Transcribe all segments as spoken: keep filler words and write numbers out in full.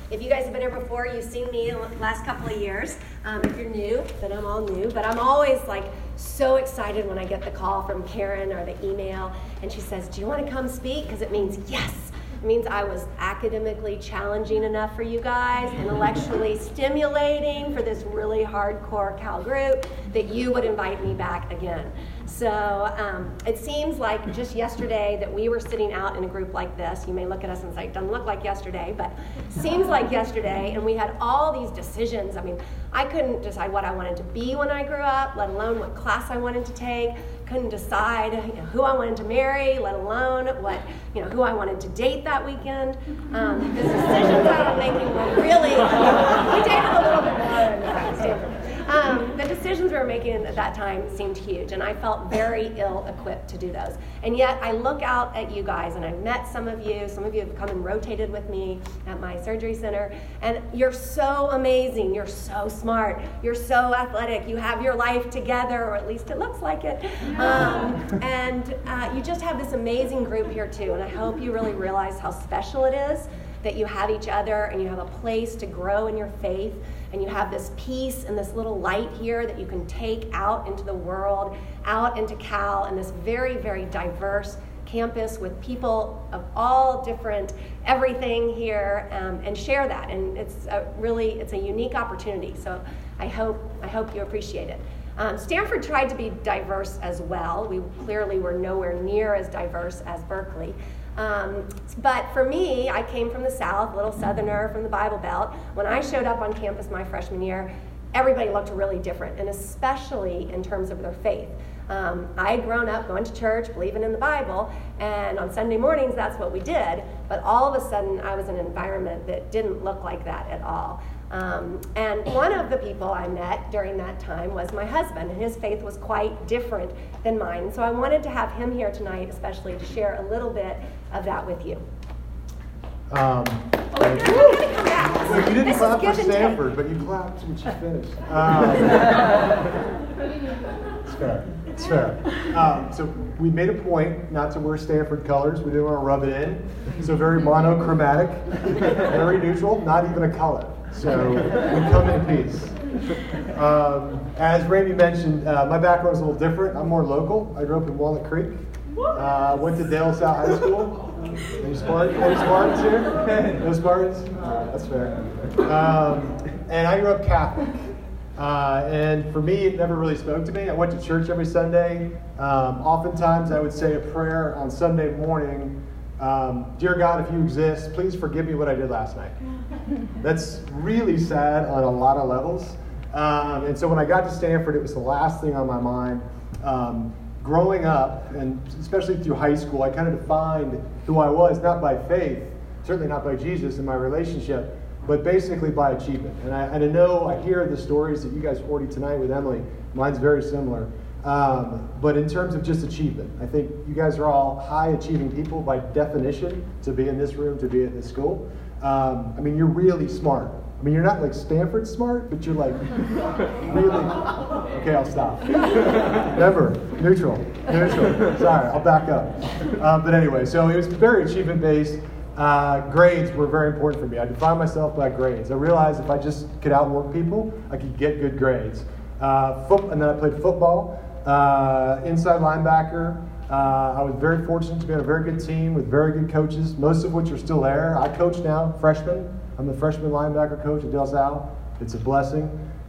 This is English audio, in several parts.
If you guys have been here before, you've seen me the last couple of years. Um, if you're new, then I'm all new. But I'm always like so excited when I get the call from Karen or the email, and she says, do you want to come speak? Because it means yes. It means I was academically challenging enough for you guys, intellectually stimulating for this really hardcore Cal group, that you would invite me back again. So um, it seems like just yesterday that we were sitting out in a group like this. You may look at us and say, it doesn't look like yesterday, but seems like yesterday, and we had all these decisions. I mean, I couldn't decide what I wanted to be when I grew up, let alone what class I wanted to take. Couldn't decide, you know, who I wanted to marry, let alone what, you know, who I wanted to date that weekend. Um, the decisions I was making were really, we dated a little bit more in Stanford. Um, the decisions we were making at that time seemed huge, and I felt very ill-equipped to do those. And yet, I look out at you guys, and I've met some of you. Some of you have come and rotated with me at my surgery center, and you're so amazing. You're so smart. You're so athletic. You have your life together, or at least it looks like it. Um, and uh, you just have this amazing group here, too, and I hope you really realize how special it is that you have each other, and you have a place to grow in your faith, and you have this peace and this little light here that you can take out into the world, out into Cal, and this very, very diverse campus with people of all different everything here, um, and share that. And it's a really, it's a unique opportunity. So I hope, I hope you appreciate it. Um, Stanford tried to be diverse as well. We clearly were nowhere near as diverse as Berkeley. Um, but for me, I came from the South, little Southerner from the Bible Belt. When I showed up on campus my freshman year, everybody looked really different, and especially in terms of their faith. Um, I had grown up going to church, believing in the Bible, and on Sunday mornings, that's what we did. But all of a sudden, I was in an environment that didn't look like that at all. Um, and one of the people I met during that time was my husband, and his faith was quite different than mine. So I wanted to have him here tonight, especially to share a little bit of that with you. Um, oh, we're gonna, we're gonna come back. Well, you didn't This clap for is give and Stanford, take. but you clapped when she finished. Um, it's fair. It's fair. Um, so we made a point not to wear Stanford colors. We didn't want to rub it in. So very monochromatic, very neutral, not even a color. So we come in peace. Um, as Randy mentioned, uh, my background is a little different. I'm more local. I grew up in Walnut Creek. Uh, went to Dale South High School. Any Spartans? Any Spartans here? No Spartans? That's fair. Um, and I grew up Catholic. Uh, and for me, it never really spoke to me. I went to church every Sunday. Um, oftentimes, I would say a prayer on Sunday morning. Um, Dear God, if you exist, please forgive me what I did last night. That's really sad on a lot of levels. Um, and so when I got to Stanford, it was the last thing on my mind. Um, growing up, and especially through high school, I kind of defined who I was, not by faith, certainly not by Jesus in my relationship, but basically by achievement. And I, and I know, I hear the stories that you guys forty tonight with Emily. Mine's very similar. Um, but in terms of just achievement, I think you guys are all high-achieving people by definition to be in this room, to be at this school. Um, I mean, you're really smart. I mean, you're not like Stanford smart, but you're like really... Okay, I'll stop. Remember, neutral, neutral. Sorry, I'll back up. Um, but anyway, so it was very achievement-based. Uh, grades were very important for me. I defined myself by grades. I realized if I just could outwork people, I could get good grades. Uh, foot, and then I played football. Uh, inside linebacker. Uh, I was very fortunate to be on a very good team with very good coaches, most of which are still there. I coach now, freshman. I'm the freshman linebacker coach at Del Sal. It's a blessing.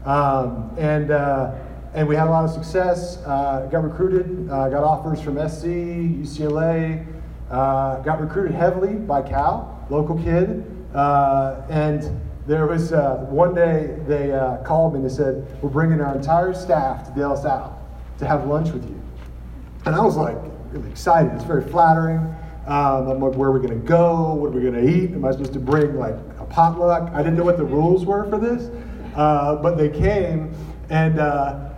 Um, and uh, and we had a lot of success. Uh, got recruited, uh, got offers from S C, U C L A. Uh, got recruited heavily by Cal, local kid. Uh, and there was uh, one day they uh, called me and they said, we're bringing our entire staff to Del Sal to have lunch with you. And I was like really excited. It's very flattering. Um, I'm like, where are we going to go? What are we going to eat? Am I supposed to bring like a potluck? I didn't know what the rules were for this. Uh, but they came, and uh,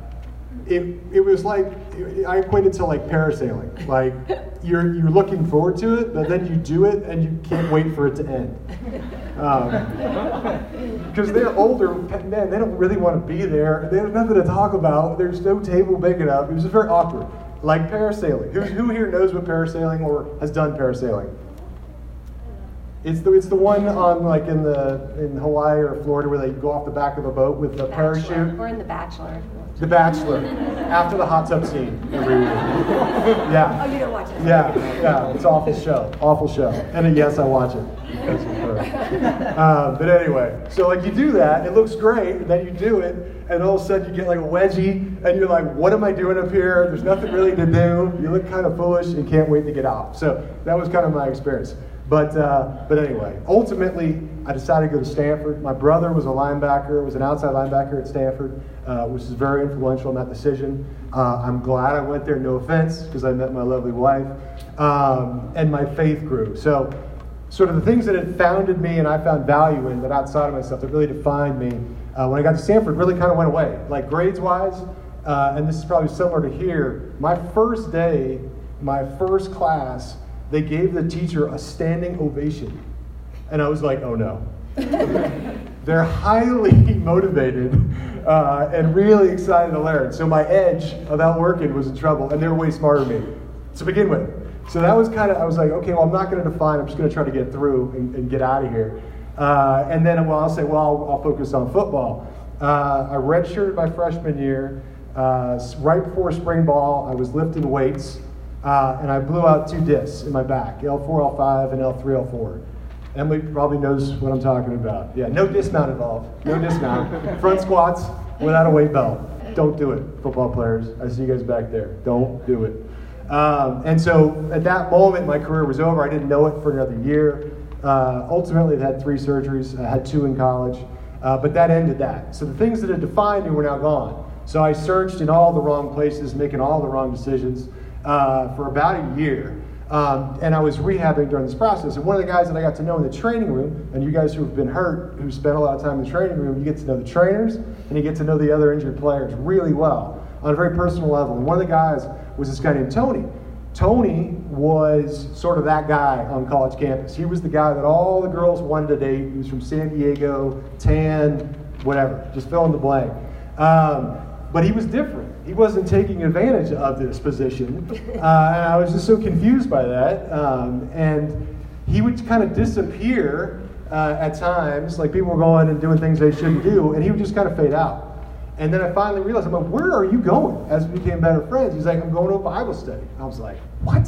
it it was like, I equated to like parasailing. Like you're you're looking forward to it, but then you do it and you can't wait for it to end. Because um, they're older, man, they don't really want to be there. There's nothing to talk about. There's no table big enough. It was very awkward. Like parasailing. Who, who here knows what parasailing or has done parasailing? It's the it's the one on like in the in Hawaii or Florida where they go off the back of a boat with the Bachelor. parachute. Or in The Bachelor. The Bachelor, after the hot tub scene every week. Yeah. Oh, you don't watch it? Yeah, yeah, it's an awful show, awful show. And uh, yes, I watch it because of her. Uh, but anyway, so like you do that, it looks great, and then you do it, and all of a sudden you get like a wedgie, and you're like, what am I doing up here? There's nothing really to do. You look kind of foolish and can't wait to get out. So that was kind of my experience. But uh, but anyway, ultimately, I decided to go to Stanford. My brother was a linebacker, was an outside linebacker at Stanford, uh, which is very influential in that decision. Uh, I'm glad I went there, no offense, because I met my lovely wife. Um, and my faith grew. So sort of the things that had founded me and I found value in, that outside of myself, that really defined me, uh, when I got to Stanford, really kind of went away. Like grades-wise, uh, and this is probably similar to here, my first day, my first class, they gave the teacher a standing ovation. And I was like, oh no. They're highly motivated uh, and really excited to learn. So my edge of outworking was in trouble, and they were way smarter than me to begin with. So that was kind of, I was like, okay, well, I'm not going to define, I'm just going to try to get through and, and get out of here. Uh, and then well, I'll say, well, I'll, I'll focus on football. Uh, I redshirted my freshman year. Uh, right before spring ball, I was lifting weights. Uh, and I blew out two discs in my back, L four, L five, and L three, L four. Emily probably knows what I'm talking about. Yeah, no dismount involved. No dismount. Front squats without a weight belt. Don't do it, football players. I see you guys back there. Don't do it. Um, and so at that moment, my career was over. I didn't know it for another year. Uh, ultimately, I had three surgeries. I had two in college. Uh, but that ended that. So the things that had defined me were now gone. So I searched in all the wrong places, making all the wrong decisions. Uh, for about a year. Um, and I was rehabbing during this process. And one of the guys that I got to know in the training room, and you guys who have been hurt, who spent a lot of time in the training room, you get to know the trainers, and you get to know the other injured players really well on a very personal level. And one of the guys was this guy named Tony. Tony was sort of that guy on college campus. He was the guy that all the girls wanted to date. He was from San Diego, tan, whatever, just fill in the blank. Um, but he was different. He wasn't taking advantage of this position, uh, and I was just so confused by that. Um, and he would kind of disappear uh, at times, like people were going and doing things they shouldn't do, and he would just kind of fade out. And then I finally realized, I'm like, where are you going? As we became better friends, he's like, I'm going to a Bible study. I was like, what?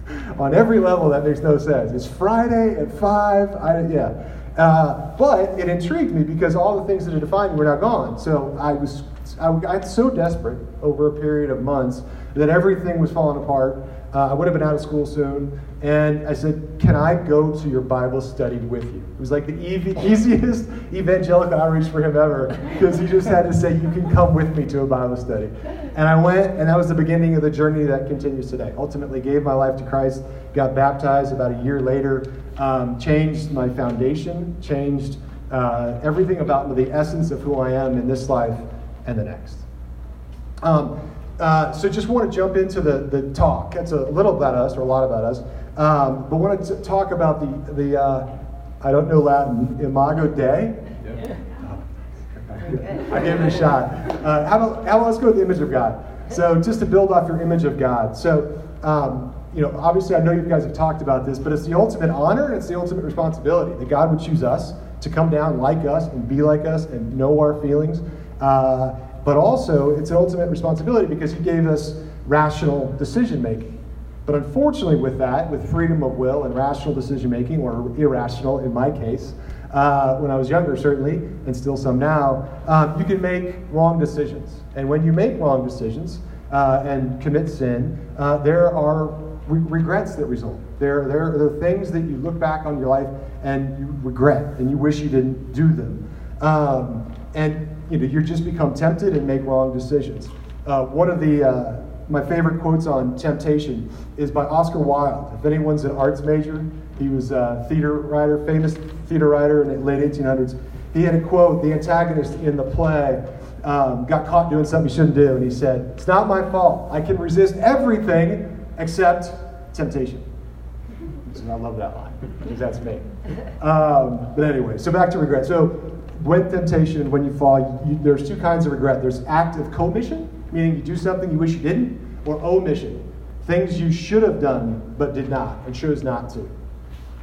On every level, that makes no sense. It's Friday at five. I, yeah. Uh, but it intrigued me because all the things that had defined me were now gone. So I was I got so desperate over a period of months that everything was falling apart. Uh, I would have been out of school soon. And I said, can I go to your Bible study with you? It was like the ev- easiest evangelical outreach for him ever, because he just had to say, you can come with me to a Bible study. And I went, and that was the beginning of the journey that continues today. Ultimately gave my life to Christ, got baptized about a year later, um, changed my foundation, changed uh, everything about the essence of who I am in this life and the next. Um, uh, so just want to jump into the, the talk. It's a little about us, or a lot about us. Um, but want to talk about the, the uh, I don't know Latin, Imago Dei. Yeah. Oh, I gave it a shot. Uh, how about, how about let's go with the image of God. So just to build off your image of God. So, um, you know, obviously I know you guys have talked about this, but it's the ultimate honor and it's the ultimate responsibility that God would choose us to come down like us and be like us and know our feelings. Uh, but also, it's an ultimate responsibility because he gave us rational decision-making. But unfortunately with that, with freedom of will and rational decision-making, or irrational in my case, uh, when I was younger certainly, and still some now, um, you can make wrong decisions. And when you make wrong decisions uh, and commit sin, uh, there are re- regrets that result. There, there, there are things that you look back on your life and you regret, and you wish you didn't do them. Um, and you know, you just become tempted and make wrong decisions. Uh, one of the uh, my favorite quotes on temptation is by Oscar Wilde. If anyone's an arts major, he was a theater writer, famous theater writer in the late eighteen hundreds. He had a quote, the antagonist in the play um, got caught doing something he shouldn't do, and he said, "It's not my fault. I can resist everything except temptation." So I love that line, because that's me. Um, but anyway, so back to regret. So when temptation, when you fall, you, there's two kinds of regret. There's active commission, meaning you do something you wish you didn't, or omission, things you should have done but did not and chose not to.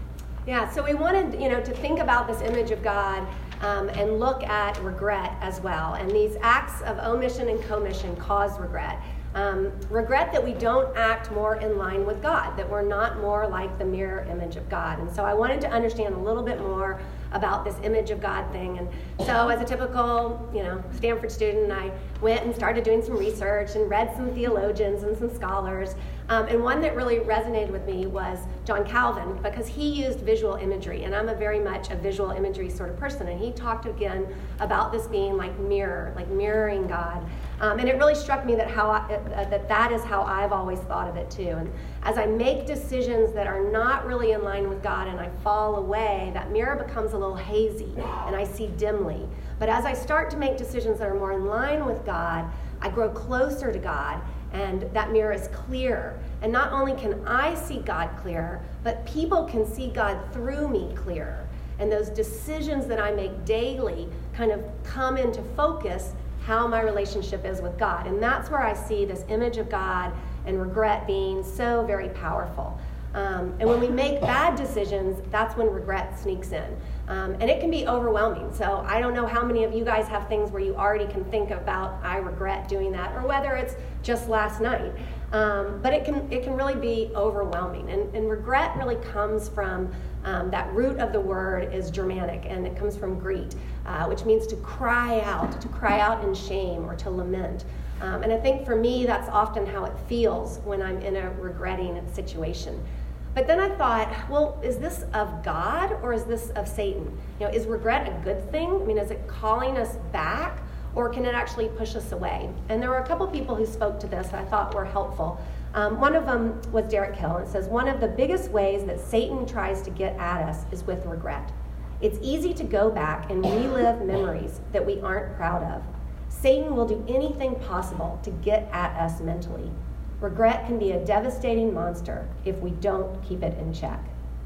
Yeah, so we wanted, you know, to think about this image of God um, and look at regret as well. And these acts of omission and commission cause regret. Um, regret that we don't act more in line with God, that we're not more like the mirror image of God. And so I wanted to understand a little bit more about this image of God thing. And so as a typical, you know, Stanford student, I went and started doing some research and read some theologians and some scholars. Um, and one that really resonated with me was John Calvin, because he used visual imagery, and I'm a very much a visual imagery sort of person. And he talked again about this being like mirror, like mirroring God. Um, and it really struck me that how I, uh, that that is how I've always thought of it too. And as I make decisions that are not really in line with God and I fall away, that mirror becomes a little hazy and I see dimly. But as I start to make decisions that are more in line with God, I grow closer to God, and that mirror is clear. And not only can I see God clearer, but people can see God through me clearer. And those decisions that I make daily kind of come into focus how my relationship is with God. And that's where I see this image of God and regret being so very powerful. Um, and when we make bad decisions, that's when regret sneaks in. Um, and it can be overwhelming. So I don't know how many of you guys have things where you already can think about, I regret doing that, or whether it's just last night. Um, but it can it can really be overwhelming. And, and regret really comes from, um, that root of the word is Germanic, and it comes from Greek, uh, which means to cry out, to cry out in shame or to lament. Um, and I think for me, that's often how it feels when I'm in a regretting situation. But then I thought, well, is this of God or is this of Satan? You know, is regret a good thing? I mean, is it calling us back, or can it actually push us away? And there were a couple people who spoke to this that I thought were helpful. Um, one of them was Derek Hill, and it says, one of the biggest ways that Satan tries to get at us is with regret. It's easy to go back and relive memories that we aren't proud of. Satan will do anything possible to get at us mentally. Regret can be a devastating monster if we don't keep it in check.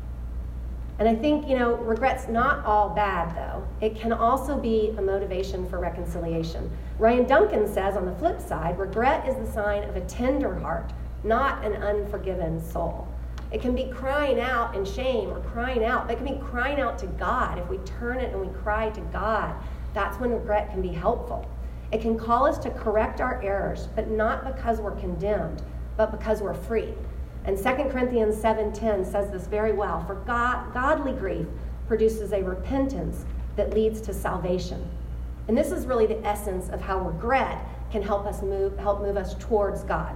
And I think, you know, regret's not all bad, though. It can also be a motivation for reconciliation. Ryan Duncan says, on the flip side, regret is the sign of a tender heart, not an unforgiven soul. It can be crying out in shame or crying out. It can be crying out to God. If we turn it and we cry to God, that's when regret can be helpful. It can call us to correct our errors, but not because we're condemned, but because we're free. And Second Corinthians seven ten says this very well. For God, godly grief produces a repentance that leads to salvation. And this is really the essence of how regret can help us move, help move us towards God.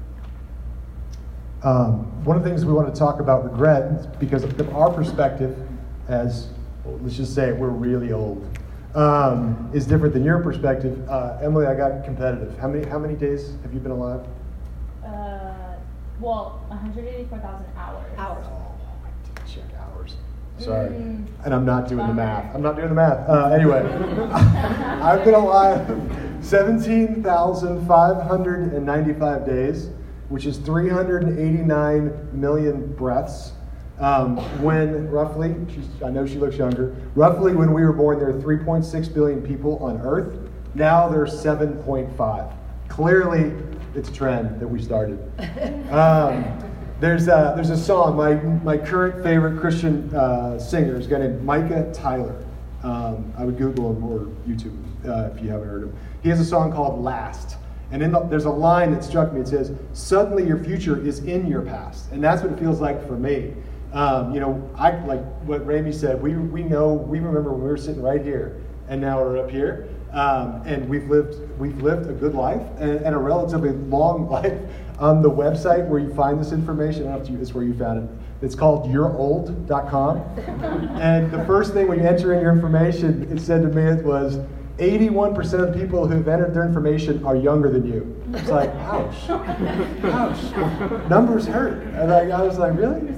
Um, one of the things we want to talk about regret, because of our perspective as, well, let's just say it, we're really old, um, is different than your perspective. Uh, Emily, I got competitive. How many how many days have you been alive? Uh, well, one hundred eighty-four thousand hours. Hours. Oh, I did check hours. Sorry. Mm. And I'm not doing the Bummer. math. I'm not doing the math. Uh, anyway, I've been alive seventeen thousand five hundred ninety-five days, which is three hundred eighty-nine million breaths. Um, when roughly, she's, I know she looks younger, roughly when we were born, there are three point six billion people on Earth. Now there's seven point five. Clearly, it's a trend that we started. Um, there's, a, there's a song, my, my current favorite Christian uh, singer is a guy named Micah Tyler. Um, I would Google him or YouTube uh, if you haven't heard him. He has a song called Last. And in the, there's a line that struck me. It says, suddenly your future is in your past. And that's what it feels like for me. Um, you know, I like what Ramey said. We we know we remember when we were sitting right here, and now we're up here, um, and we've lived we've lived a good life and, and a relatively long life. On the website where you find this information, I don't know if you, it's where you found it. It's called you're old dot com, and the first thing when you enter in your information, it said to me it was eighty-one percent of people who've entered their information are younger than you. It's like, ouch, ouch, numbers hurt. And I, I was like, really?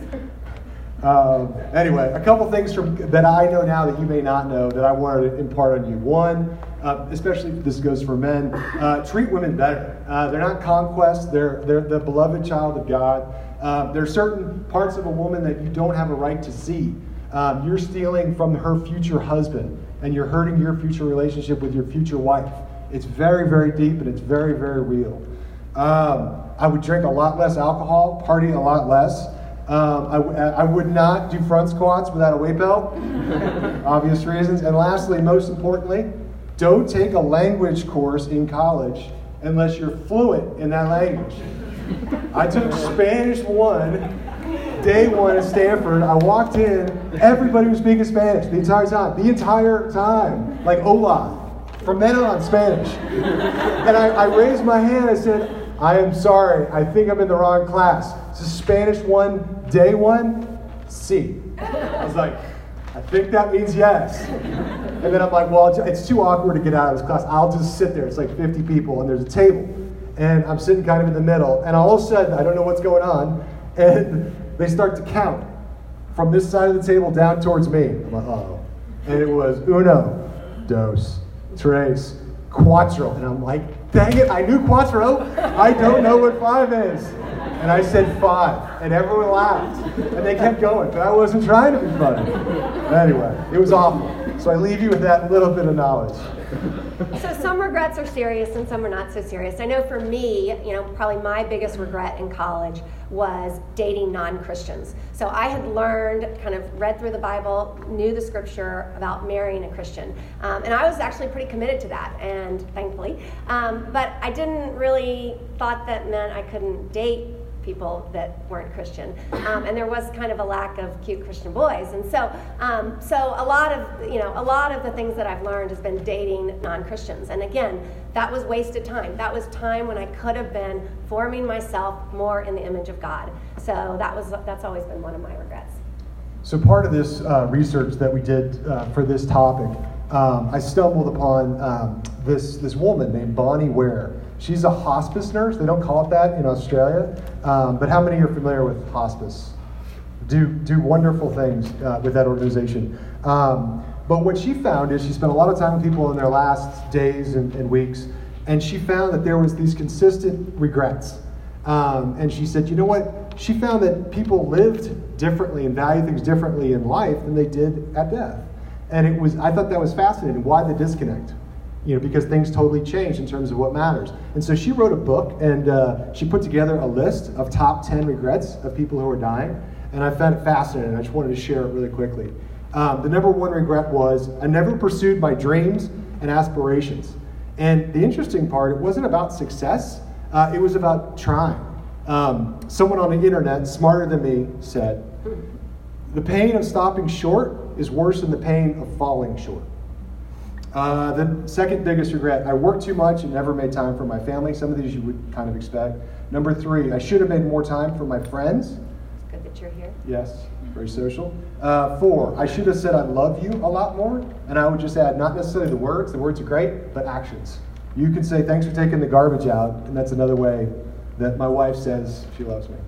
Um, anyway, a couple things from that I know now that you may not know that I wanted to impart on you. One, uh, especially this goes for men, uh, treat women better. Uh, they're not conquest. They're they're the beloved child of God. Uh, there are certain parts of a woman that you don't have a right to see. Um, you're stealing from her future husband, and you're hurting your future relationship with your future wife. It's very, very deep, and it's very, very real. Um, I would drink a lot less alcohol, party a lot less. Um, I, I would not do front squats without a weight belt, obvious reasons. And lastly, most importantly, don't take a language course in college unless you're fluent in that language. I took Spanish one, day one at Stanford. I walked in, everybody was speaking Spanish the entire time, the entire time, like hola, from then on Spanish. And I, I raised my hand, I said, I am sorry, I think I'm in the wrong class. This is Spanish one, day one, C. I was like, I think that means yes. And then I'm like, well, it's too awkward to get out of this class. I'll just sit there. It's like fifty people, and there's a table. And I'm sitting kind of in the middle. And all of a sudden, I don't know what's going on, and they start to count from this side of the table down towards me. I'm like, uh-oh. And it was uno, dos, tres, cuatro. And I'm like, dang it, I knew cuatro. I don't know what five is. And I said five, and everyone laughed. And they kept going, but I wasn't trying to be funny. Anyway, it was awful. So I leave you with that little bit of knowledge. So some regrets are serious and some are not so serious. I know for me, you know, probably my biggest regret in college was dating non-Christians. So I had learned, kind of read through the Bible, knew the scripture about marrying a Christian. Um, and I was actually pretty committed to that, and thankfully. Um, but I didn't really thought that meant I couldn't date people that weren't Christian, um, and there was kind of a lack of cute Christian boys, and so um, so a lot of you know a lot of the things that I've learned has been dating non-Christians, and again, that was wasted time. That was time when I could have been forming myself more in the image of God. So that was that's always been one of my regrets. So part of this uh, research that we did uh, for this topic, um, I stumbled upon um, this this woman named Bonnie Ware. She's a hospice nurse. They don't call it that in Australia. Um, but how many are familiar with hospice? Do do wonderful things uh, with that organization. Um, but what she found is she spent a lot of time with people in their last days and, and weeks, and she found that there was these consistent regrets. Um, and she said, you know what? She found that people lived differently and value things differently in life than they did at death. And it was I thought that was fascinating. Why the disconnect? You know, because things totally changed in terms of what matters. And so she wrote a book, and uh, she put together a list of top ten regrets of people who are dying. And I found it fascinating. I just wanted to share it really quickly. Um, the number one regret was, I never pursued my dreams and aspirations. And the interesting part, it wasn't about success. Uh, it was about trying. Um, someone on the internet, smarter than me, said, the pain of stopping short is worse than the pain of falling short. Uh, the second biggest regret, I worked too much and never made time for my family. Some of these you would kind of expect. Number three, I should have made more time for my friends. It's good that you're here. Yes, very social. Uh, four, I should have said I love you a lot more. And I would just add, not necessarily the words, the words are great, but actions. You can say, thanks for taking the garbage out, and that's another way that my wife says she loves me.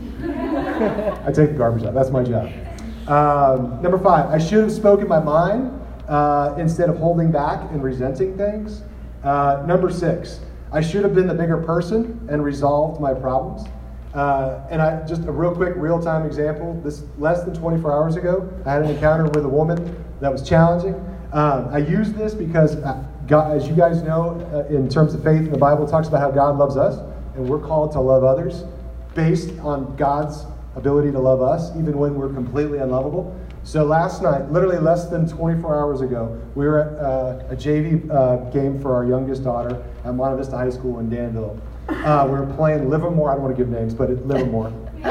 I take the garbage out, that's my job. Um, number five, I should have spoken my mind uh, instead of holding back and resenting things. Uh, number six, I should have been the bigger person and resolved my problems. Uh, and I just a real quick real-time example, this less than twenty-four hours ago, I had an encounter with a woman that was challenging. Um, I use this because, God, as you guys know, uh, in terms of faith in the Bible, it talks about how God loves us, and we're called to love others based on God's ability to love us, even when we're completely unlovable. So last night, literally less than twenty-four hours ago, we were at uh, a J V uh, game for our youngest daughter at Monte Vista High School in Danville. Uh, we were playing Livermore, I don't want to give names, but it's Livermore.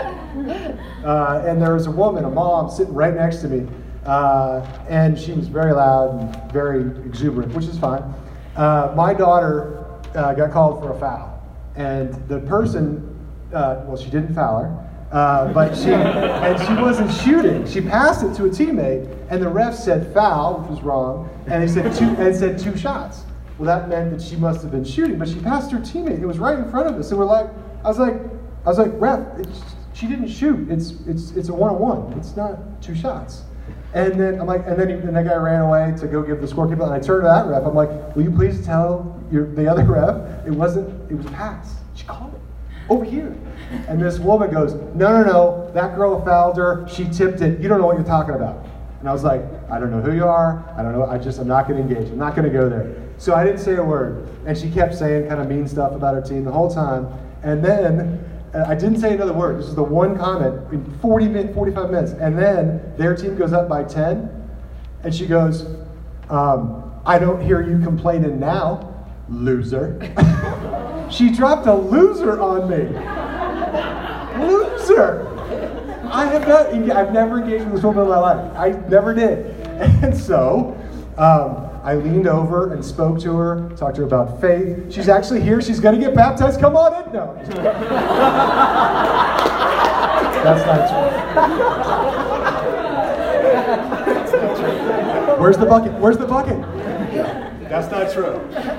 Uh, and there was a woman, a mom, sitting right next to me. Uh, and she was very loud and very exuberant, which is fine. Uh, my daughter uh, got called for a foul. And the person, uh, well, she didn't foul her, uh, but she, and she wasn't shooting. She passed it to a teammate, and the ref said foul, which was wrong, and he said two, and said two shots. Well, that meant that she must have been shooting, but she passed her teammate. It was right in front of us. And we're like, I was like, I was like, ref, it's, she didn't shoot. It's it's it's a one-on-one. It's not two shots. And then I'm like, and then he, and that guy ran away to go give the scorekeeper. And I turned to that ref. I'm like, will you please tell your the other ref it wasn't it was a pass. She called it over here. And this woman goes, no, no, no, that girl fouled her. She tipped it. You don't know what you're talking about. And I was like, I don't know who you are. I don't know. I just, I'm not going to engage. I'm not going to go there. So I didn't say a word. And she kept saying kind of mean stuff about her team the whole time. And then And I didn't say another word. This is the one comment in forty minutes, forty-five minutes. And then their team goes up by ten. And she goes, um, I don't hear you complaining now, loser. She dropped a loser on me. Loser. I have not, I've never engaged with this woman in my life. I never did. And so um, I leaned over and spoke to her, talked to her about faith. She's actually here. She's going to get baptized. Come on in. No. That's not true. Where's the bucket? Where's the bucket? That's not true.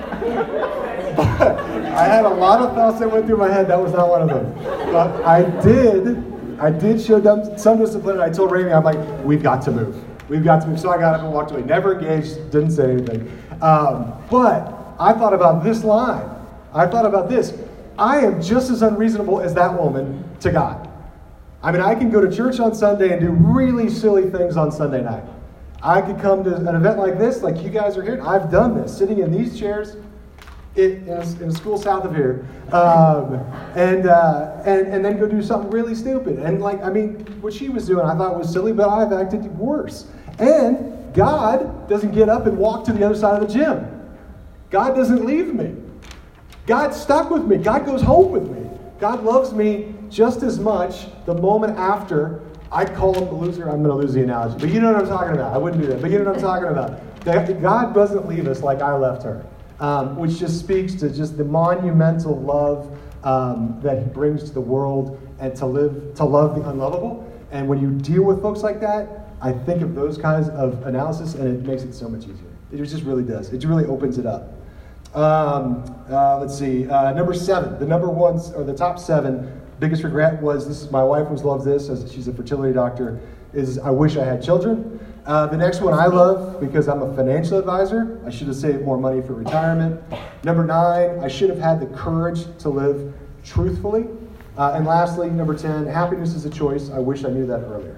But I had a lot of thoughts that went through my head. That was not one of them. But I did, I did show them some discipline, and I told Raimi, I'm like, we've got to move. We've got to move. So I got up and walked away. Never engaged, didn't say anything. Um, but I thought about this line. I thought about this. I am just as unreasonable as that woman to God. I mean, I can go to church on Sunday and do really silly things on Sunday night. I could come to an event like this, like you guys are here. I've done this, sitting in these chairs in, in, a, in a school south of here, um, and, uh, and and then go do something really stupid. And like, I mean, what she was doing, I thought was silly, but I've acted worse. And God doesn't get up and walk to the other side of the gym. God doesn't leave me. God's stuck with me. God goes home with me. God loves me just as much the moment after. I'd call him the loser. I'm going to lose the analogy. But you know what I'm talking about. I wouldn't do that. But you know what I'm talking about. God doesn't leave us like I left her. Um, which just speaks to just the monumental love um, that he brings to the world, and to live, to love the unlovable. And when you deal with folks like that, I think of those kinds of analysis, and it makes it so much easier. It just really does. It really opens it up. Um, uh, let's see. Uh, number seven. The number one, or the top seven biggest regret was, this is, my wife always loves this, as she's a fertility doctor, is I wish I had children. Uh, the next one I love, because I'm a financial advisor, I should have saved more money for retirement. Number nine, I should have had the courage to live truthfully. Uh, and lastly, number ten, happiness is a choice. I wish I knew that earlier.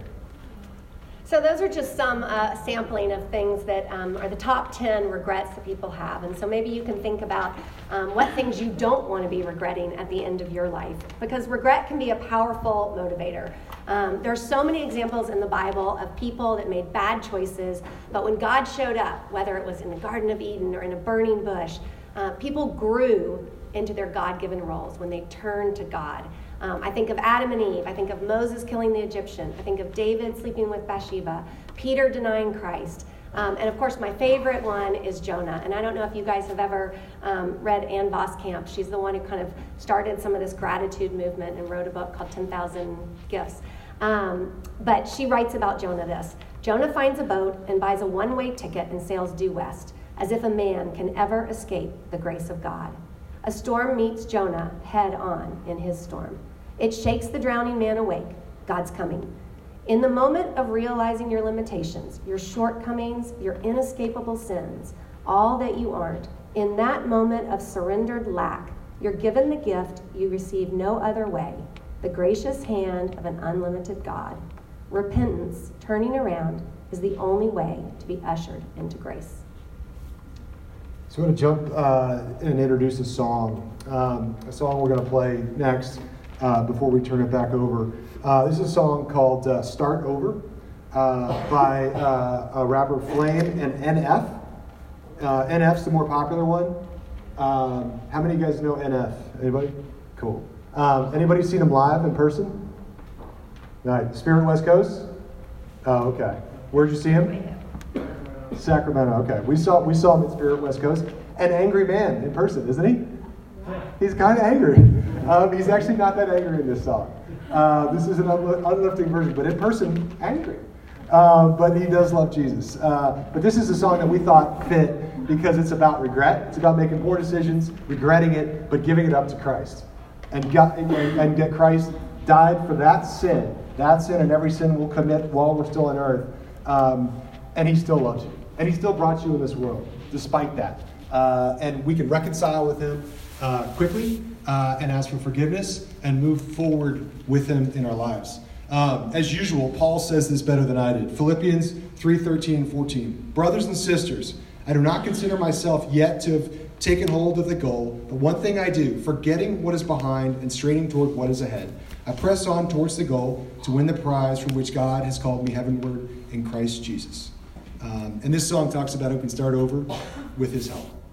So those are just some uh, sampling of things that um, are the top ten regrets that people have. And so maybe you can think about um, what things you don't want to be regretting at the end of your life. Because regret can be a powerful motivator. Um, there are so many examples in the Bible of people that made bad choices, but when God showed up, whether it was in the Garden of Eden or in a burning bush, uh, people grew into their God-given roles when they turned to God. Um, I think of Adam and Eve. I think of Moses killing the Egyptian. I think of David sleeping with Bathsheba. Peter denying Christ. Um, and of course, my favorite one is Jonah. And I don't know if you guys have ever um, read Ann Voskamp. She's the one who kind of started some of this gratitude movement and wrote a book called ten thousand Gifts. Um, but she writes about Jonah this. Jonah finds a boat and buys a one-way ticket and sails due west, as if a man can ever escape the grace of God. A storm meets Jonah head on in his storm. It shakes the drowning man awake. God's coming. In the moment of realizing your limitations, your shortcomings, your inescapable sins, all that you aren't, in that moment of surrendered lack, you're given the gift you receive no other way, the gracious hand of an unlimited God. Repentance, turning around, is the only way to be ushered into grace. So I'm going to jump uh, and introduce a song. Um, a song we're going to play next uh, before we turn it back over. Uh, this is a song called uh, Start Over uh, by uh, a rapper Flame and N F. Uh, N F's the more popular one. Um, how many of you guys know N F? Anybody? Cool. Um, anybody seen him live in person? Right. Spirit West Coast? Oh, okay. Where'd you see him? Sacramento. Okay. We saw we saw him at Spirit West Coast. An angry man in person, isn't he? He's kind of angry. Um, he's actually not that angry in this song. Uh, this is an uplifting version, but in person, angry. Uh, but he does love Jesus. Uh, but this is a song that we thought fit because it's about regret. It's about making poor decisions, regretting it, but giving it up to Christ. And, God, and, and that Christ died for that sin, that sin and every sin we'll commit while we're still on earth. Um, and he still loves you. And he still brought you in this world, despite that. Uh, and we can reconcile with him uh, quickly uh, and ask for forgiveness and move forward with him in our lives. Um, as usual, Paul says this better than I did. Philippians three thirteen and fourteen. Brothers and sisters, I do not consider myself yet to have taken hold of the goal. The one thing I do, forgetting what is behind and straining toward what is ahead, I press on towards the goal to win the prize for which God has called me heavenward in Christ Jesus. Um, and this song talks about who can start over with his help.